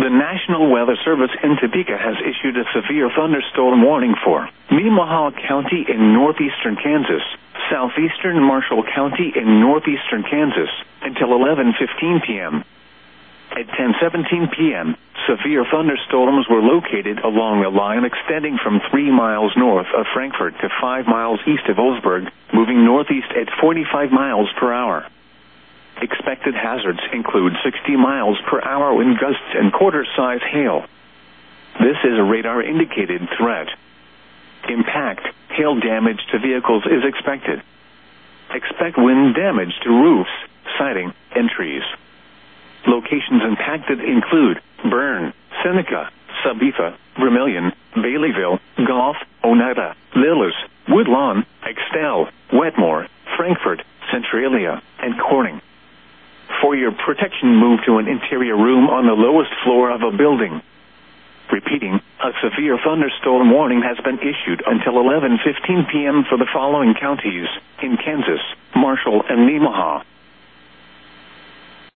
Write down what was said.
The National Weather Service in Topeka has issued a severe thunderstorm warning for Nemaha County in northeastern Kansas, southeastern Marshall County in northeastern Kansas, until 11:15 p.m. At 10:17 p.m., severe thunderstorms were located along a line extending from 3 miles north of Frankfort to 5 miles east of Olsberg, moving northeast at 45 miles per hour. Expected hazards include 60 miles per hour wind gusts and quarter-size hail. This is a radar-indicated threat. Impact, hail damage to vehicles is expected. Expect wind damage to roofs, siding, and trees. Locations impacted include Bern, Seneca, Sabetha, Vermilion, Baileyville, Gulf, Oneida, Lillis, Woodlawn, Axtell, Wetmore, Frankfort, Centralia, and Corning. For your protection, move to an interior room on the lowest floor of a building. Repeating, a severe thunderstorm warning has been issued until 11:15 p.m. for the following counties in Kansas, Marshall, and Nemaha.